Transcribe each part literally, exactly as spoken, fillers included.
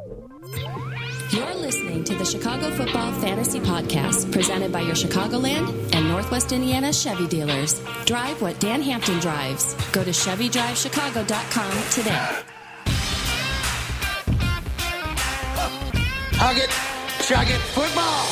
You're listening to the Chicago Football Fantasy Podcast, presented by your Chicagoland and Northwest Indiana Chevy dealers. Drive what Dan Hampton drives. Go to Chevy Drive Chicago dot com today. Hug it, chug it, football!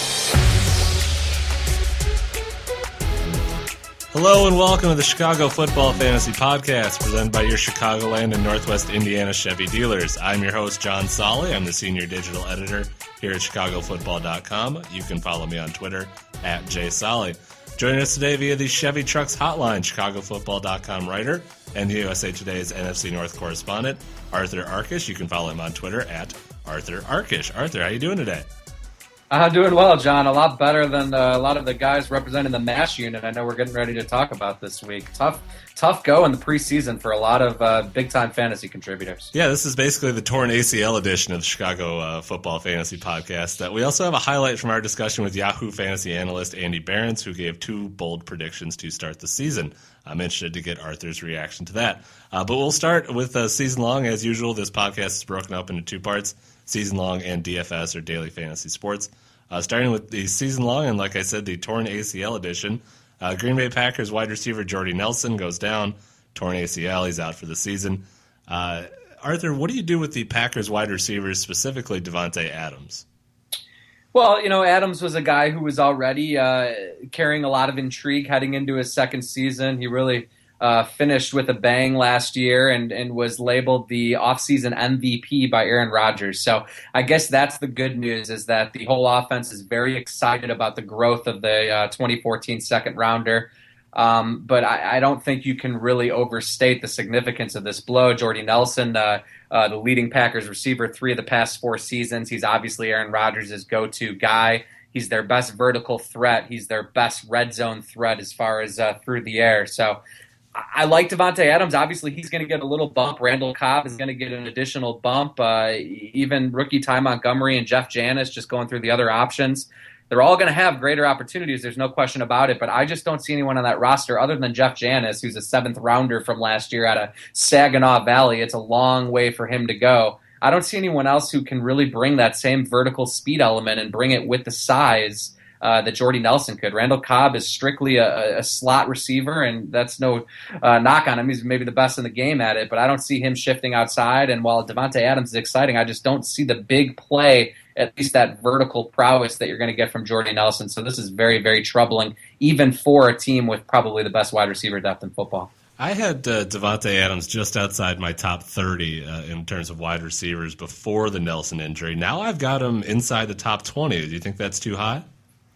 Hello and welcome to the Chicago Football Fantasy Podcast, presented by your Chicagoland and Northwest Indiana Chevy dealers. I'm your host, John Solly. I'm the senior digital editor here at Chicago Football dot com. You can follow me on Twitter at jsolly. Joining us today via the Chevy Trucks Hotline, Chicago Football dot com writer and the U S A Today's N F C North correspondent, Arthur Arkish. You can follow him on Twitter at Arthur Arkish. Arthur, how you doing today? I'm doing well, John. A lot better than uh, a lot of the guys representing the MASH unit I know we're getting ready to talk about this week. Tough tough go in the preseason for a lot of uh, big-time fantasy contributors. Yeah, this is basically the torn A C L edition of the Chicago uh, Football Fantasy Podcast. Uh, we also have a highlight from our discussion with Yahoo Fantasy analyst Andy Behrens, who gave two bold predictions to start the season. I'm interested to get Arthur's reaction to that. Uh, but we'll start with uh, season long. As usual, this podcast is broken up into two parts, season long and D F S, or Daily Fantasy Sports. Uh, starting with the season long, and like I said, the torn A C L edition. Uh, Green Bay Packers wide receiver Jordy Nelson goes down, torn A C L. He's out for the season. Uh, Arthur, what do you do with the Packers wide receivers, specifically Davante Adams? Well, you know, Adams was a guy who was already uh, carrying a lot of intrigue heading into his second season. He really uh, finished with a bang last year and, and was labeled the offseason M V P by Aaron Rodgers. So I guess that's the good news, is that the whole offense is very excited about the growth of the uh, twenty fourteen second rounder. Um, but I, I don't think you can really overstate the significance of this blow. Jordy Nelson, uh, uh, the leading Packers receiver three of the past four seasons. He's obviously Aaron Rodgers' go-to guy. He's their best vertical threat. He's their best red zone threat as far as uh, through the air. So I like Davante Adams. Obviously, he's going to get a little bump. Randall Cobb is going to get an additional bump. Uh, even rookie Ty Montgomery and Jeff Janis, just going through the other options, they're all going to have greater opportunities. There's no question about it. But I just don't see anyone on that roster other than Jeff Janis, who's a seventh rounder from last year out of Saginaw Valley. It's a long way for him to go. I don't see anyone else who can really bring that same vertical speed element and bring it with the size Uh, that Jordy Nelson could. Randall Cobb is strictly a, a slot receiver, and that's no uh, knock on him. He's maybe the best in the game at it, but I don't see him shifting outside. And while Davante Adams is exciting, I just don't see the big play, at least that vertical prowess that you're going to get from Jordy Nelson. So this is very, very troubling, even for a team with probably the best wide receiver depth in football. I had uh, Davante Adams just outside my top thirty uh, in terms of wide receivers before the Nelson injury. Now I've got him inside the top twenty. Do you think that's too high?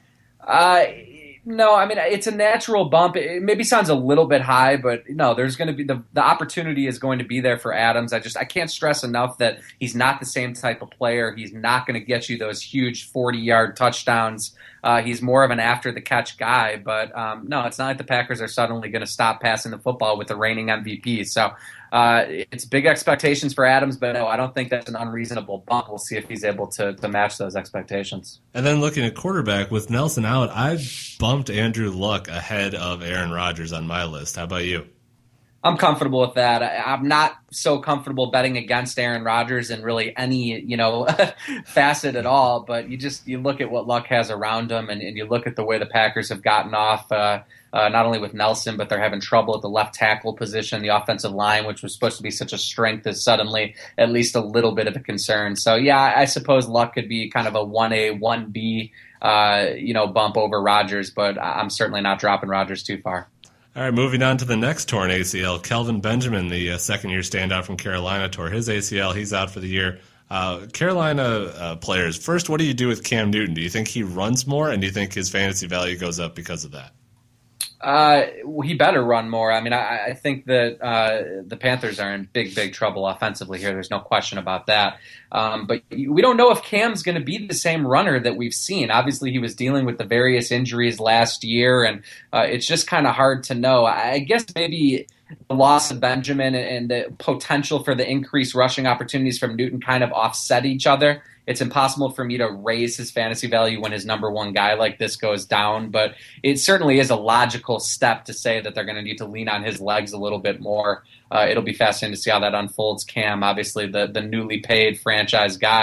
Uh, no, I mean, it's a natural bump. It maybe sounds a little bit high, but no, there's going to be the, the opportunity is going to be there for Adams. I just, I can't stress enough that he's not the same type of player. He's not going to get you those huge forty yard touchdowns. Uh, he's more of an after the catch guy, but um, no, it's not like the Packers are suddenly going to stop passing the football with the reigning M V P. So uh, it's big expectations for Adams, but no, I don't think that's an unreasonable bump. We'll see if he's able to, to match those expectations. And then looking at quarterback, with Nelson out, I bumped Andrew Luck ahead of Aaron Rodgers on my list. How about you? I'm comfortable with that. I'm not so comfortable betting against Aaron Rodgers in really any, you know, facet at all. But you just you look at what Luck has around him, and, and you look at the way the Packers have gotten off, uh, uh, not only with Nelson, but they're having trouble at the left tackle position. The offensive line, which was supposed to be such a strength, is suddenly at least a little bit of a concern. So, yeah, I suppose Luck could be kind of a one A, one B, uh, you know, bump over Rodgers, but I'm certainly not dropping Rodgers too far. All right, moving on to the next torn A C L. Kelvin Benjamin, the uh, second-year standout from Carolina, tore his A C L. He's out for the year. Uh, Carolina uh, players, first, what do you do with Cam Newton? Do you think he runs more, and do you think his fantasy value goes up because of that? Uh, he better run more. I mean, I, I think that uh, the Panthers are in big, big trouble offensively here. There's no question about that. Um, but we don't know if Cam's going to be the same runner that we've seen. Obviously, he was dealing with the various injuries last year, and uh, it's just kind of hard to know. I guess maybe the loss of Benjamin and the potential for the increased rushing opportunities from Newton kind of offset each other. It's impossible for me to raise his fantasy value when his number one guy like this goes down, but it certainly is a logical step to say that they're going to need to lean on his legs a little bit more. Uh, it'll be fascinating to see how that unfolds. Cam, obviously the, the newly paid franchise guy,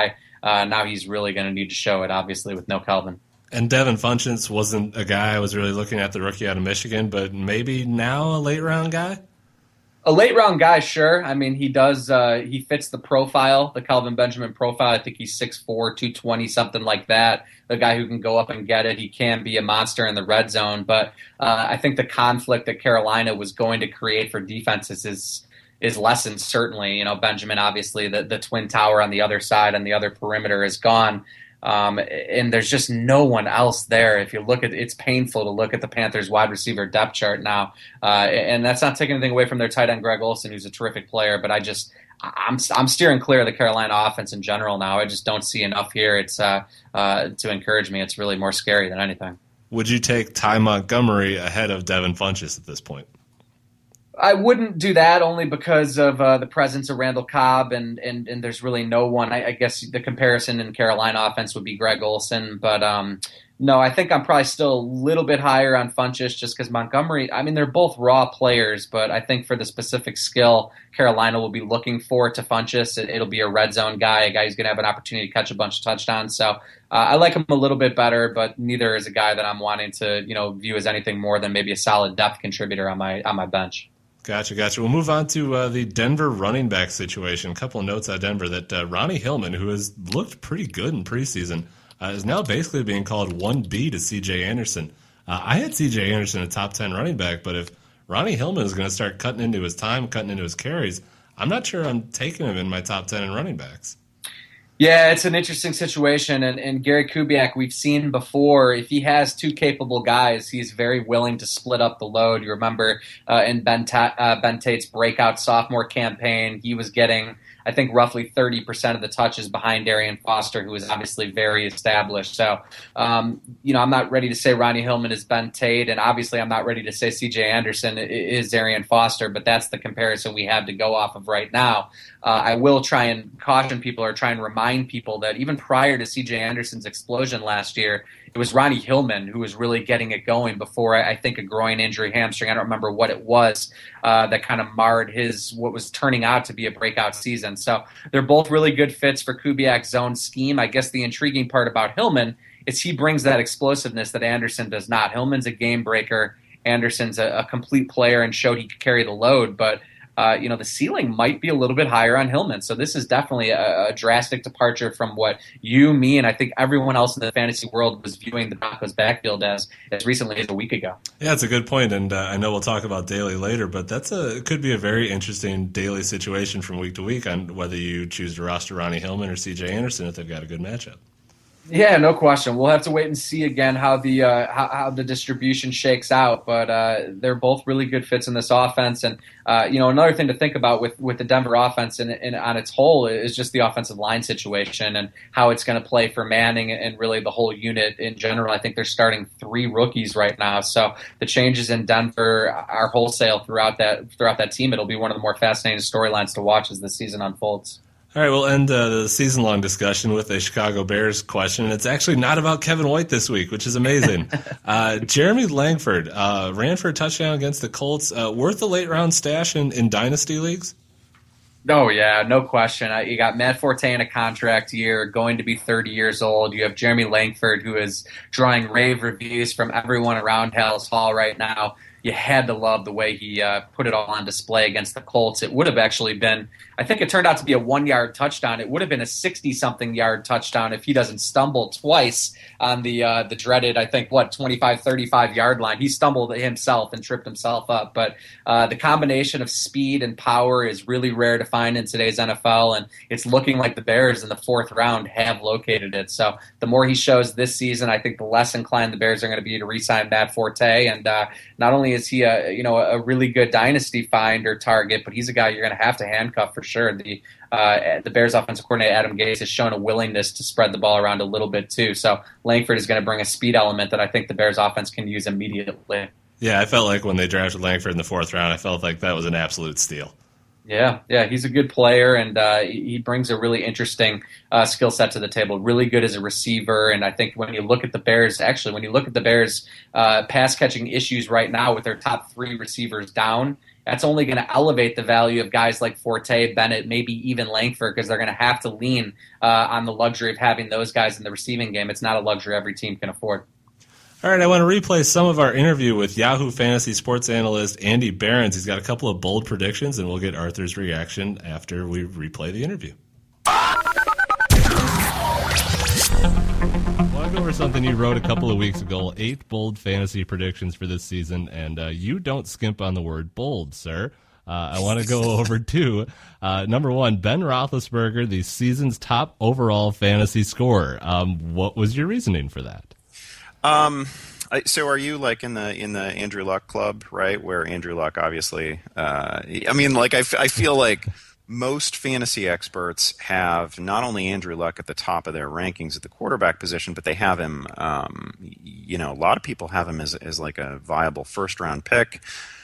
uh, now he's really going to need to show it, obviously, with no Kelvin. And Devin Funchess wasn't a guy I was really looking at, the rookie out of Michigan, but maybe now a late-round guy? A late-round guy, sure. I mean, he does. Uh, he fits the profile, the Kelvin Benjamin profile. I think he's six four, two twenty, something like that. The guy who can go up and get it. He can be a monster in the red zone. But uh, I think the conflict that Carolina was going to create for defenses is is lessened, certainly. You know, Benjamin, obviously, the, the twin tower on the other side and the other perimeter is gone. Um, and there's just no one else there. If you look at, it's painful to look at the Panthers wide receiver depth chart now. Uh, and that's not taking anything away from their tight end, Greg Olsen, who's a terrific player, but I just, I'm, I'm steering clear of the Carolina offense in general now. I just don't see enough here. It's, uh, uh, to encourage me. It's really more scary than anything. Would you take Ty Montgomery ahead of Devin Funchess at this point? I wouldn't do that only because of uh, the presence of Randall Cobb, and, and, and there's really no one. I, I guess the comparison in Carolina offense would be Greg Olsen, but um, no, I think I'm probably still a little bit higher on Funchess just because Montgomery, I mean, they're both raw players, but I think for the specific skill Carolina will be looking for to Funchess, it, it'll be a red zone guy, a guy who's going to have an opportunity to catch a bunch of touchdowns. So uh, I like him a little bit better, but neither is a guy that I'm wanting to, you know, view as anything more than maybe a solid depth contributor on my on my bench. Gotcha, gotcha. We'll move on to uh, the Denver running back situation. A couple of notes on Denver that uh, Ronnie Hillman, who has looked pretty good in preseason, uh, is now basically being called one B to C J Anderson. Uh, I had C J Anderson a top ten running back, but if Ronnie Hillman is going to start cutting into his time, cutting into his carries, I'm not sure I'm taking him in my top ten in running backs. Yeah, it's an interesting situation, and, and Gary Kubiak, we've seen before, if he has two capable guys, he's very willing to split up the load. You remember uh, in Ben, Ta- uh, Ben Tate's breakout sophomore campaign, he was getting, I think, roughly thirty percent of the touches behind Darian Foster, who is obviously very established. So, um, you know, I'm not ready to say Ronnie Hillman is Ben Tate, and obviously I'm not ready to say C J Anderson is Darian Foster, but that's the comparison we have to go off of right now. Uh, I will try and caution people or try and remind people that even prior to C J Anderson's explosion last year, it was Ronnie Hillman who was really getting it going before, I think, a groin injury, hamstring. I don't remember what it was uh, that kind of marred his what was turning out to be a breakout season. So they're both really good fits for Kubiak's zone scheme. I guess the intriguing part about Hillman is he brings that explosiveness that Anderson does not. Hillman's a game breaker. Anderson's a, a complete player and showed he could carry the load, but Uh, you know, the ceiling might be a little bit higher on Hillman. So this is definitely a, a drastic departure from what you, me, and I think everyone else in the fantasy world was viewing the Broncos backfield as as recently as a week ago. Yeah, it's a good point, and uh, I know we'll talk about Daly later, but that's a it could be a very interesting daily situation from week to week on whether you choose to roster Ronnie Hillman or C J Anderson if they've got a good matchup. Yeah, no question. We'll have to wait and see again how the uh, how, how the distribution shakes out. But uh, they're both really good fits in this offense. And uh, you know, another thing to think about with, with the Denver offense and, and on its whole is just the offensive line situation and how it's going to play for Manning and really the whole unit in general. I think they're starting three rookies right now, so the changes in Denver are wholesale throughout that throughout that team. It'll be one of the more fascinating storylines to watch as the season unfolds. All right, we'll end uh, the season-long discussion with a Chicago Bears question. It's actually not about Kevin White this week, which is amazing. uh, Jeremy Langford uh, ran for a touchdown against the Colts. Uh, worth a late-round stash in, in dynasty leagues? Oh, yeah, no question. Uh, you got Matt Forte in a contract year, going to be thirty years old. You have Jeremy Langford, who is drawing rave reviews from everyone around Halas Hall right now. You had to love the way he uh, put it all on display against the Colts. It would have actually been, I think it turned out to be a one-yard touchdown. It would have been a sixty-something yard touchdown if he doesn't stumble twice on the uh, the dreaded, I think, what, twenty-five, thirty-five yard line. He stumbled himself and tripped himself up. But uh, the combination of speed and power is really rare to find in today's N F L, and it's looking like the Bears in the fourth round have located it. So the more he shows this season, I think the less inclined the Bears are going to be to re-sign Matt Forte. And uh, not only is he a you know a really good dynasty find or target, but he's a guy you're going to have to handcuff for sure. The uh, the Bears offensive coordinator Adam Gase has shown a willingness to spread the ball around a little bit too. So Langford is going to bring a speed element that I think the Bears offense can use immediately. Yeah, I felt like when they drafted Langford in the fourth round, I felt like that was an absolute steal. Yeah, yeah, he's a good player, and uh, he brings a really interesting uh, skill set to the table. Really good as a receiver, and I think when you look at the Bears, actually, when you look at the Bears' uh, pass-catching issues right now with their top three receivers down, that's only going to elevate the value of guys like Forte, Bennett, maybe even Langford, because they're going to have to lean uh, on the luxury of having those guys in the receiving game. It's not a luxury every team can afford. All right, I want to replay some of our interview with Yahoo Fantasy sports analyst Andy Behrens. He's got a couple of bold predictions, and we'll get Arthur's reaction after we replay the interview. I want to go over something you wrote a couple of weeks ago, eight bold fantasy predictions for this season, and uh, you don't skimp on the word bold, sir. Uh, I want to go over two. Uh, number one, Ben Roethlisberger, the season's top overall fantasy scorer. Um, what was your reasoning for that? Um, so are you like in the in the Andrew Luck club, right? Where Andrew Luck, obviously, uh, I mean, like I, f- I feel like most fantasy experts have not only Andrew Luck at the top of their rankings at the quarterback position, but they have him. Um, you know, a lot of people have him as as like a viable first round pick.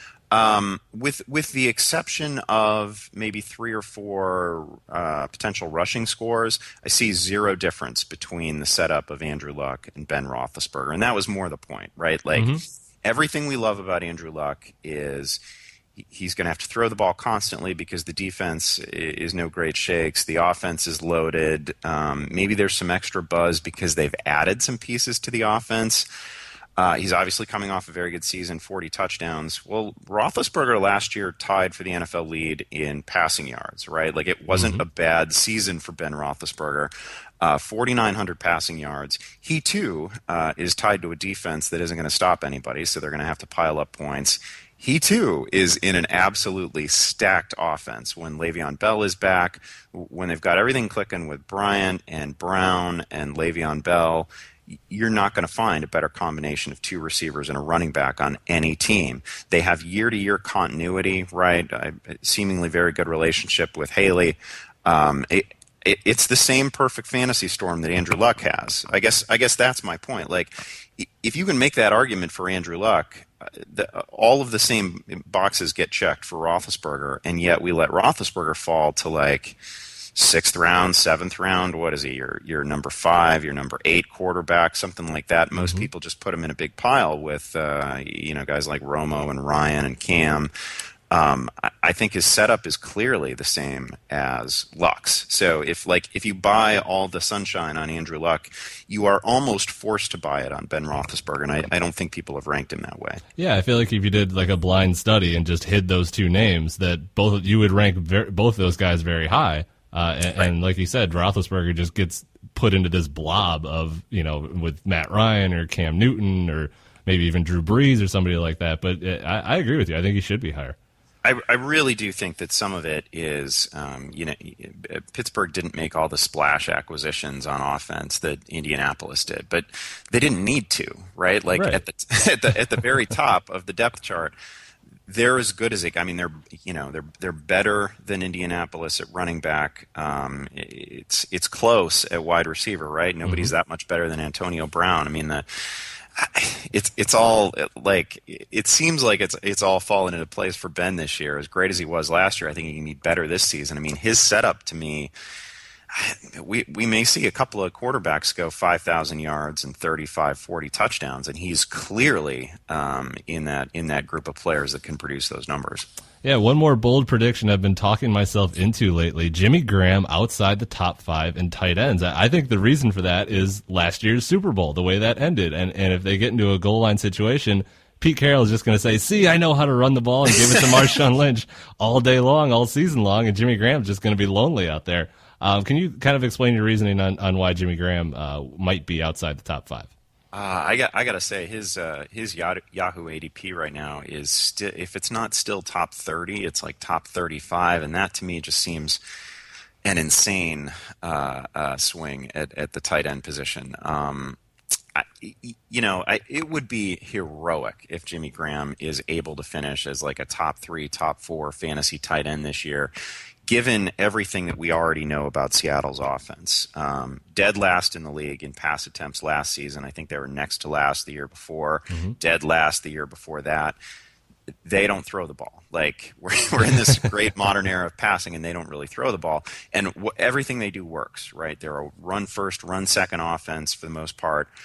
Um, with with the exception of maybe three or four uh, potential rushing scores, I see zero difference between the setup of Andrew Luck and Ben Roethlisberger, and that was more the point, right? Like mm-hmm. everything we love about Andrew Luck is he's going to have to throw the ball constantly because the defense is no great shakes. The offense is loaded. Um, maybe there's some extra buzz because they've added some pieces to the offense. Uh, he's obviously coming off a very good season, forty touchdowns. Well, Roethlisberger last year tied for the N F L lead in passing yards, right? Like it wasn't mm-hmm. a bad season for Ben Roethlisberger. Uh, forty-nine hundred passing yards. He, too, uh, is tied to a defense that isn't going to stop anybody, so they're going to have to pile up points. He, too, is in an absolutely stacked offense. When Le'Veon Bell is back, when they've got everything clicking with Bryant and Brown and Le'Veon Bell, you're not going to find a better combination of two receivers and a running back on any team. They have year-to-year continuity, right? A seemingly very good relationship with Haley. Um, it, it, it's the same perfect fantasy storm that Andrew Luck has. I guess I guess that's my point. Like, if you can make that argument for Andrew Luck, the, all of the same boxes get checked for Roethlisberger, and yet we let Roethlisberger fall to like sixth round, seventh round. What is he? Your your number five, your number eight quarterback, something like that. Most mm-hmm. people just put him in a big pile with uh, you know guys like Romo and Ryan and Cam. Um, I, I think his setup is clearly the same as Luck's. So if like if you buy all the sunshine on Andrew Luck, you are almost forced to buy it on Ben Roethlisberger, and I, I don't think people have ranked him that way. Yeah, I feel like if you did like a blind study and just hid those two names, that both you would rank ver- both those guys very high. Uh, and, right. and like you said, Roethlisberger just gets put into this blob of, you know, with Matt Ryan or Cam Newton or maybe even Drew Brees or somebody like that. But it, I, I agree with you. I think he should be higher. I, I really do think that some of it is, um, you know, Pittsburgh didn't make all the splash acquisitions on offense that Indianapolis did, but they didn't need to, right? Like right. at the at the at the very top of the depth chart, they're as good as it. I mean, they're you know they're they're better than Indianapolis at running back. Um, it's it's close at wide receiver, right? Nobody's mm-hmm. that much better than Antonio Brown. I mean the. It's it's all like it seems like it's it's all fallen into place for Ben this year. As great as he was last year, I think he can be better this season. I mean, his setup to me, we we may see a couple of quarterbacks go five thousand yards and thirty-five, forty touchdowns, and he's clearly um, in that in that group of players that can produce those numbers. Yeah, one more bold prediction I've been talking myself into lately. Jimmy Graham outside the top five in tight ends. I think the reason for that is last year's Super Bowl, the way that ended. And and if they get into a goal line situation, Pete Carroll is just going to say, see, I know how to run the ball, and give it to Marshawn Lynch all day long, all season long, and Jimmy Graham's just going to be lonely out there. Um, can you kind of explain your reasoning on, on why Jimmy Graham uh, might be outside the top five? Uh, I got I got to say his uh, his Yahoo A D P right now is sti- if it's not still top thirty, it's like top thirty-five, and that to me just seems an insane uh, uh, swing at, at the tight end position. Um, I, you know, I, it would be heroic if Jimmy Graham is able to finish as like a top three, top four fantasy tight end this year, given everything that we already know about Seattle's offense. Um, dead last in the league in pass attempts last season. I think they were next to last the year before. Mm-hmm. Dead last the year before that. They don't throw the ball. Like, we're, we're in this great modern era of passing, and they don't really throw the ball. And w- everything they do works, right? They're a run-first, run-second offense for the most part.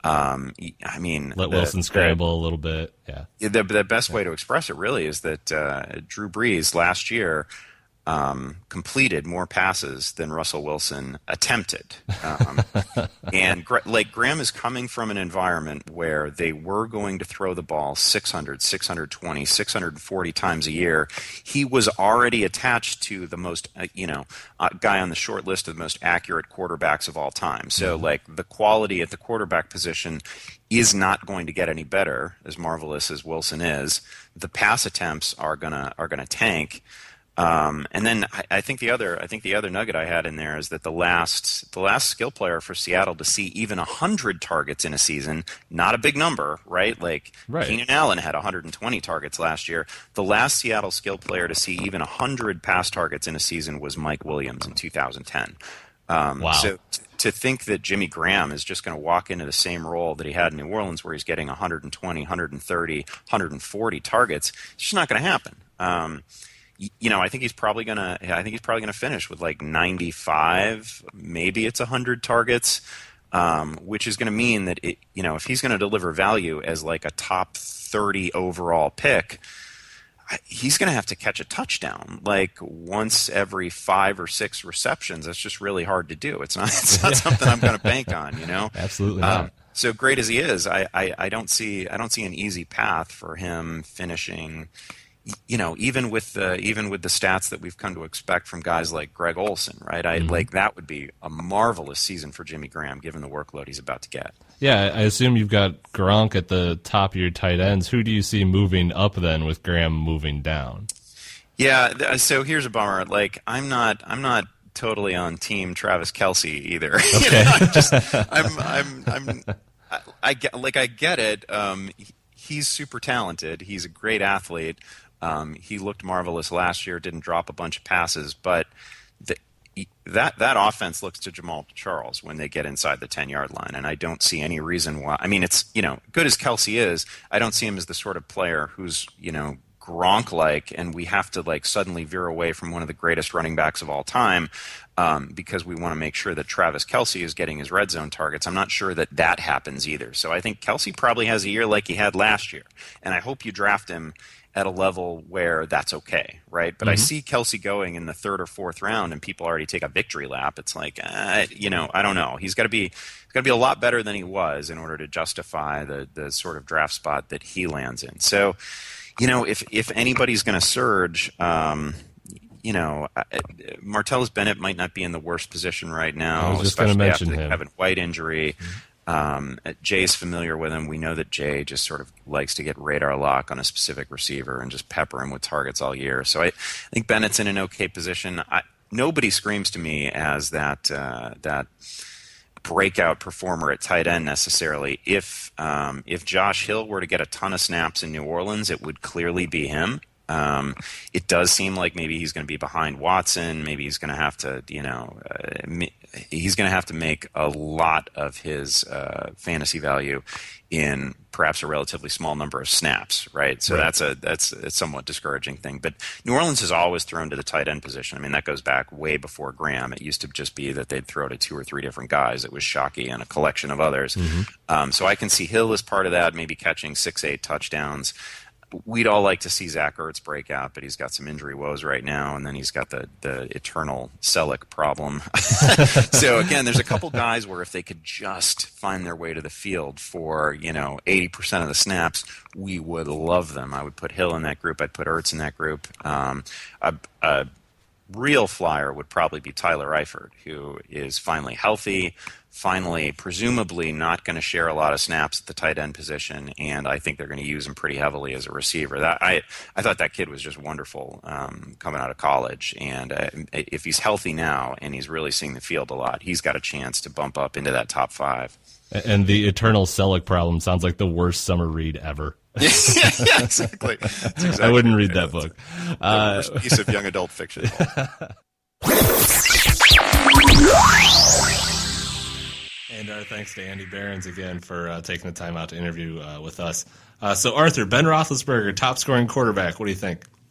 Um, I mean, let the, Wilson scramble the, a little bit. Yeah. The, the best way to express it really is that uh, Drew Brees last year um, completed more passes than Russell Wilson attempted. Um, and like Graham is coming from an environment where they were going to throw the ball six hundred, six twenty, six forty times a year. He was already attached to the most, uh, you know, uh, guy on the short list of the most accurate quarterbacks of all time. So like the quality at the quarterback position is not going to get any better, as marvelous as Wilson is. The pass attempts are gonna are gonna tank. Um, and then I, I think the other I think the other nugget I had in there is that the last the last skill player for Seattle to see even a hundred targets in a season, not a big number, right? Like right. Keenan Allen had one hundred twenty targets last year. The last Seattle skill player to see even a hundred pass targets in a season was Mike Williams in two thousand ten. Um, wow. So t- to think that Jimmy Graham is just going to walk into the same role that he had in New Orleans, where he's getting one hundred twenty, one hundred thirty, one hundred forty targets, it's just not going to happen. Um, You know, I think he's probably gonna. I think he's probably gonna finish with like ninety-five. Maybe it's a hundred targets, um, which is going to mean that it, you know, if he's going to deliver value as like a top thirty overall pick, he's going to have to catch a touchdown like once every five or six receptions. That's just really hard to do. It's not. It's not something I'm going to bank on. You know, absolutely not. Um, so great as he is, I, I, I don't see. I don't see an easy path for him finishing. You know, even with the even with the stats that we've come to expect from guys like Greg Olsen, right? I mm-hmm. like that would be a marvelous season for Jimmy Graham, given the workload he's about to get. Yeah, I assume you've got Gronk at the top of your tight ends. Who do you see moving up then, with Graham moving down? Yeah, so here's a bummer. Like, I'm not, I'm not totally on team Travis Kelce either. Okay. you know, I'm just, I'm, I'm, I'm, I, I get, like, I get it. Um, he's super talented. He's a great athlete. Um, he looked marvelous last year, didn't drop a bunch of passes, but the, that that offense looks to Jamal Charles when they get inside the ten-yard line, and I don't see any reason why. I mean, it's, you know, good as Kelce is, I don't see him as the sort of player who's, you know, Gronk-like, and we have to, like, suddenly veer away from one of the greatest running backs of all time um, because we want to make sure that Travis Kelce is getting his red zone targets. I'm not sure that that happens either. So I think Kelce probably has a year like he had last year, and I hope you draft him at a level where that's okay, right? But mm-hmm. I see Kelce going in the third or fourth round, and people already take a victory lap. It's like, uh, you know, I don't know. He's got to be, he's got to be a lot better than he was in order to justify the the sort of draft spot that he lands in. So, you know, if if anybody's going to surge, um, you know, Martellus Bennett might not be in the worst position right now, I was just especially after the him. Kevin White injury. Mm-hmm. Um, Jay's familiar with him. We know that Jay just sort of likes to get radar lock on a specific receiver and just pepper him with targets all year. So I, I think Bennett's in an okay position. I, nobody screams to me as that uh, that breakout performer at tight end necessarily. If um, if Josh Hill were to get a ton of snaps in New Orleans, it would clearly be him. Um, it does seem like maybe he's going to be behind Watson. Maybe he's going to have to, you know, uh, he's going to have to make a lot of his uh, fantasy value in perhaps a relatively small number of snaps, right? So right. that's a that's a somewhat discouraging thing. But New Orleans has always thrown to the tight end position. I mean, that goes back way before Graham. It used to just be that they'd throw to two or three different guys. It was Shockey and a collection of others. Mm-hmm. Um, so I can see Hill as part of that, maybe catching six, eight touchdowns. We'd all like to see Zach Ertz break out, but he's got some injury woes right now, and then he's got the, the eternal Selleck problem. So, again, there's a couple guys where if they could just find their way to the field for, you know, eighty percent of the snaps, we would love them. I would put Hill in that group. I'd put Ertz in that group. Um, a, a real flyer would probably be Tyler Eifert, who is finally healthy, finally, presumably not going to share a lot of snaps at the tight end position, and I think they're going to use him pretty heavily as a receiver. That I I thought that kid was just wonderful um, coming out of college, and uh, if he's healthy now and he's really seeing the field a lot, he's got a chance to bump up into that top five. And the eternal Selleck problem sounds like the worst summer read ever. yeah, yeah, exactly. exactly. I wouldn't read that book. The uh, worst piece of young adult fiction. And our thanks to Andy Behrens again for uh, taking the time out to interview uh, with us. Uh, so, Arthur, Ben Roethlisberger, top-scoring quarterback. What do you think?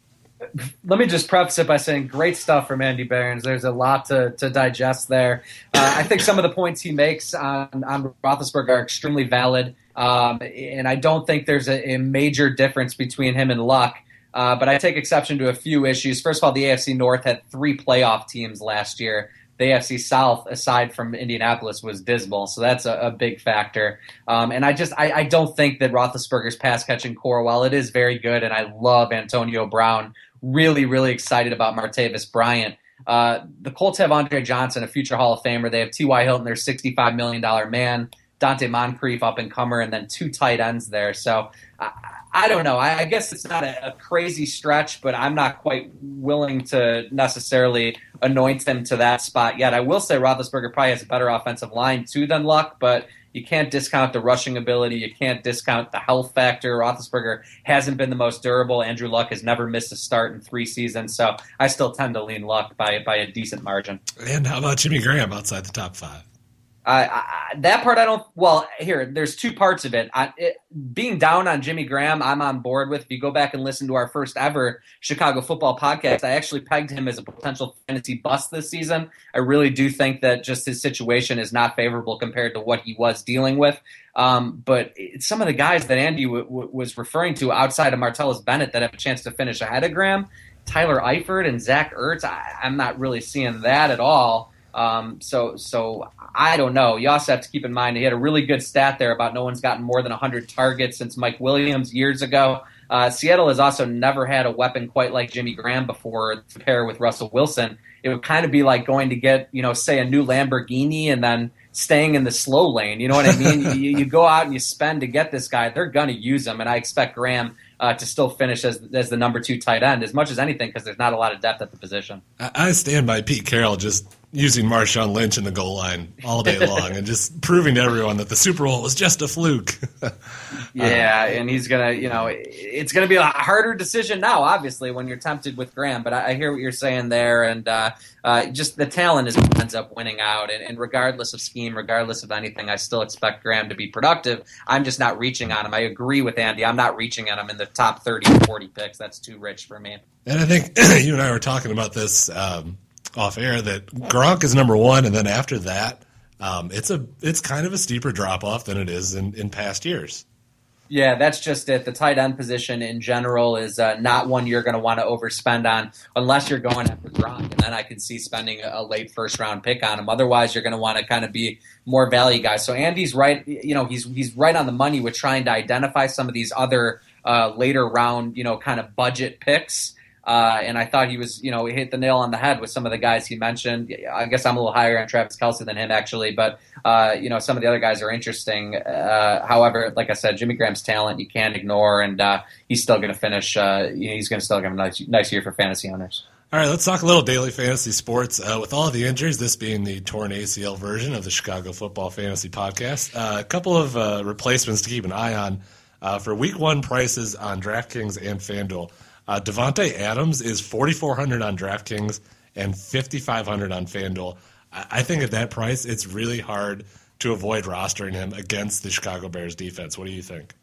Let me just preface it by saying great stuff from Andy Behrens. There's a lot to, to digest there. Uh, I think some of the points he makes on, on Roethlisberger are extremely valid, um, and I don't think there's a, a major difference between him and Luck. Uh, but I take exception to a few issues. First of all, the A F C North had three playoff teams last year. The A F C South, aside from Indianapolis, was dismal, so that's a, a big factor. Um, and I just I, I don't think that Roethlisberger's pass-catching core, while it is very good, and I love Antonio Brown, really, really excited about Martavis Bryant. Uh, the Colts have Andre Johnson, a future Hall of Famer. They have T Y. Hilton, their sixty-five million dollars man, Dante Moncrief, up-and-comer, and then two tight ends there. So I, I don't know. I, I guess it's not a, a crazy stretch, but I'm not quite willing to necessarily anoint him to that spot yet. I will say Roethlisberger probably has a better offensive line, too, than Luck, but you can't discount the rushing ability. You can't discount the health factor. Roethlisberger hasn't been the most durable. Andrew Luck has never missed a start in three seasons, so I still tend to lean Luck by, by a decent margin. And how about Jimmy Graham outside the top five? Uh, I, that part I don't – well, here, there's two parts of it. I, it. Being down on Jimmy Graham, I'm on board with. If you go back and listen to our first ever Chicago football podcast, I actually pegged him as a potential fantasy bust this season. I really do think that just his situation is not favorable compared to what he was dealing with. Um, but it's some of the guys that Andy w- w- was referring to outside of Martellus Bennett that have a chance to finish ahead of Graham, Tyler Eifert and Zach Ertz, I, I'm not really seeing that at all. Um, so, so I don't know. You also have to keep in mind he had a really good stat there about no one's gotten more than one hundred targets since Mike Williams years ago. Uh, Seattle has also never had a weapon quite like Jimmy Graham before to pair with Russell Wilson. It would kind of be like going to get, you know, say a new Lamborghini and then staying in the slow lane. You know what I mean? you, you go out and you spend to get this guy. They're going to use him, and I expect Graham uh, to still finish as as the number two tight end as much as anything because there's not a lot of depth at the position. I stand by Pete Carroll just using Marshawn Lynch in the goal line all day long and just proving to everyone that the Super Bowl was just a fluke. Yeah, and he's going to, you know, it's going to be a harder decision now, obviously, when you're tempted with Graham. But I, I hear what you're saying there, and uh, uh, just the talent is what ends up winning out. And, and regardless of scheme, regardless of anything, I still expect Graham to be productive. I'm just not reaching on him. I agree with Andy. I'm not reaching on him in the top thirty or forty picks. That's too rich for me. And I think you and I were talking about this um, off air that Gronk is number one, and then after that, um, it's a it's kind of a steeper drop off than it is in, in past years. Yeah, that's just it. The tight end position in general is uh, not one you're going to want to overspend on unless you're going after Gronk, and then I can see spending a, a late first round pick on him. Otherwise, you're going to want to kind of be more value guys. So Andy's right. You know, he's he's right on the money with trying to identify some of these other uh, later round, you know, kind of budget picks. Uh, and I thought he was, you know, he hit the nail on the head with some of the guys he mentioned. I guess I'm a little higher on Travis Kelce than him, actually. But, uh, you know, some of the other guys are interesting. Uh, however, like I said, Jimmy Graham's talent you can't ignore, and uh, he's still going to finish. Uh, he's going to still have a nice, nice year for fantasy owners. All right, let's talk a little daily fantasy sports. Uh, with all of the injuries, this being the torn A C L version of the Chicago Football Fantasy Podcast, uh, a couple of uh, replacements to keep an eye on uh, for week one prices on DraftKings and FanDuel. Uh, Devontae Adams is forty-four hundred on DraftKings and fifty-five hundred on FanDuel. I, I think at that price, it's really hard to avoid rostering him against the Chicago Bears defense. What do you think?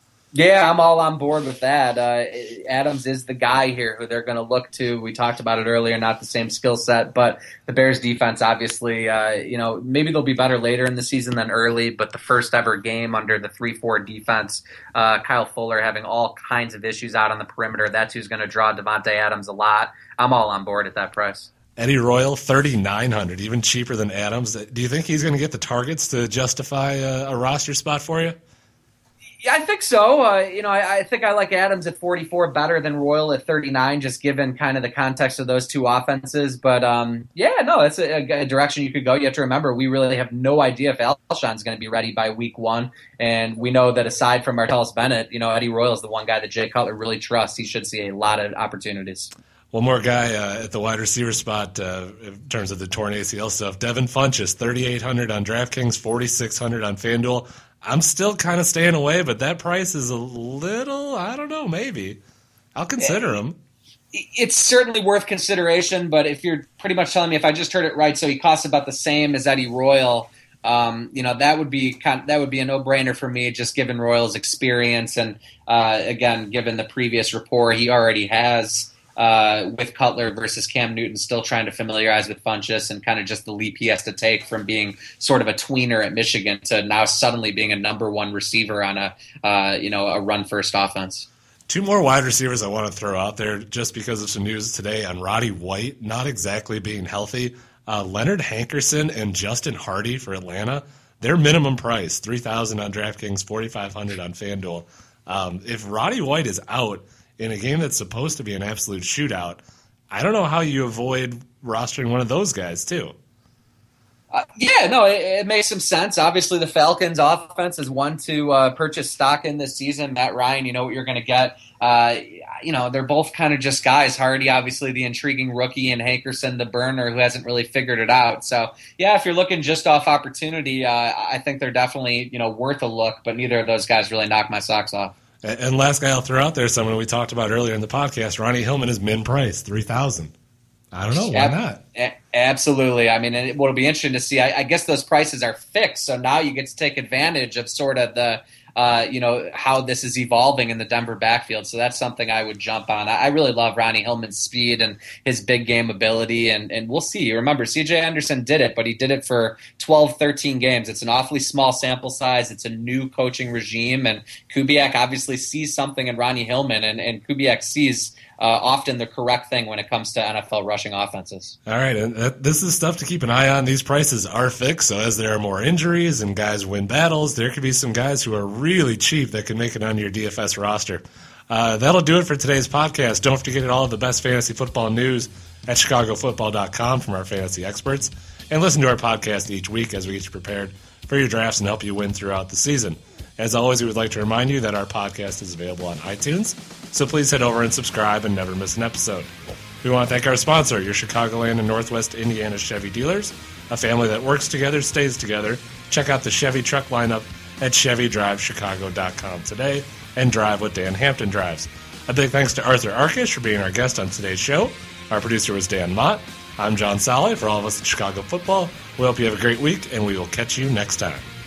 Yeah, I'm all on board with that. Uh, Adams is the guy here who they're going to look to. We talked about it earlier, not the same skill set, but the Bears defense, obviously, uh, you know, maybe they'll be better later in the season than early, but the first ever game under the three four defense, uh, Kyle Fuller having all kinds of issues out on the perimeter, that's who's going to draw Devontae Adams a lot. I'm all on board at that price. Eddie Royal, thirty-nine hundred, even cheaper than Adams. Do you think he's going to get the targets to justify a, a roster spot for you? Yeah, I think so. Uh, you know, I, I think I like Adams at forty-four better than Royal at thirty-nine, just given kind of the context of those two offenses. But, um, yeah, no, that's a, a direction you could go. You have to remember, we really have no idea if Alshon's going to be ready by week one. And we know that aside from Martellus Bennett, you know, Eddie Royal is the one guy that Jay Cutler really trusts. He should see a lot of opportunities. One more guy uh, at the wide receiver spot uh, in terms of the torn A C L stuff. Devin Funchess, thirty-eight hundred on DraftKings, forty-six hundred on FanDuel. I'm still kind of staying away, but that price is a little, I don't know, maybe. I'll consider him. It's certainly worth consideration, but if you're pretty much telling me if I just heard it right, so he costs about the same as Eddie Royal, um, you know, that would be kind of, that would be a no-brainer for me, just given Royal's experience and, uh, again, given the previous rapport he already has uh, with Cutler versus Cam Newton, still trying to familiarize with Funchess and kind of just the leap he has to take from being sort of a tweener at Michigan to now suddenly being a number one receiver on a uh, you know a run first offense. Two more wide receivers I want to throw out there just because of some news today on Roddy White not exactly being healthy. Uh, Leonard Hankerson and Justin Hardy for Atlanta, their minimum price, three thousand dollars on DraftKings, forty-five hundred dollars on FanDuel. Um, if Roddy White is out in a game that's supposed to be an absolute shootout, I don't know how you avoid rostering one of those guys too. Uh, yeah, no, it, it makes some sense. Obviously, the Falcons' offense is one to uh, purchase stock in this season. Matt Ryan, you know what you're going to get. Uh, you know, they're both kind of just guys. Hardy, obviously, the intriguing rookie, and Hankerson, the burner, who hasn't really figured it out. So, yeah, if you're looking just off opportunity, uh, I think they're definitely, you know, worth a look, but neither of those guys really knock my socks off. And last guy I'll throw out there, someone we talked about earlier in the podcast, Ronnie Hillman is min price, three thousand dollars. I don't know. Why not? A- absolutely. I mean, it will be interesting to see. I, I guess those prices are fixed, so now you get to take advantage of sort of the, uh, you know, how this is evolving in the Denver backfield. So that's something I would jump on. I, I really love Ronnie Hillman's speed and his big game ability, and, and we'll see. Remember, C J Anderson did it, but he did it for twelve, thirteen games. It's an awfully small sample size. It's a new coaching regime, and Kubiak obviously sees something in Ronnie Hillman, and, and Kubiak sees Uh, often the correct thing when it comes to N F L rushing offenses. All right, and that, this is stuff to keep an eye on. These prices are fixed, so as there are more injuries and guys win battles, there could be some guys who are really cheap that can make it on your D F S roster. Uh, that'll do it for today's podcast. Don't forget to get all of the best fantasy football news at chicago football dot com from our fantasy experts, and listen to our podcast each week as we get you prepared for your drafts and help you win throughout the season. As always, we would like to remind you that our podcast is available on iTunes, so please head over and subscribe and never miss an episode. We want to thank our sponsor, your Chicagoland and Northwest Indiana Chevy dealers, a family that works together, stays together. Check out the Chevy truck lineup at chevy drive chicago dot com today and drive what Dan Hampton drives. A big thanks to Arthur Arkish for being our guest on today's show. Our producer was Dan Mott. I'm John Sally. For all of us at Chicago Football, we hope you have a great week, and we will catch you next time.